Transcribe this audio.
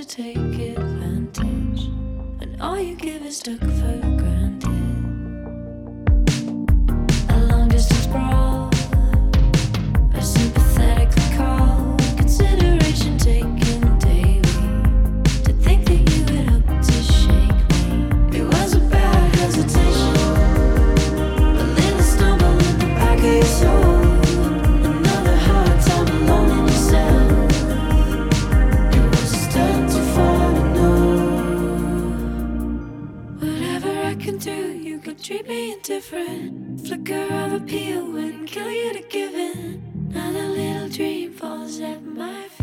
take advantage, and all you give is took for granted. A long distance brawl, a sympathetically call, consideration taken daily. To think that you would hope to shake me, it was a bad hesitation, a little stumble in the back of your soul. Another hard time alone in yourself. It was a step too far to know. Whatever I can do, you could treat me indifferent. Flicker of appeal wouldn't kill you to give in. Another little dream falls at my feet.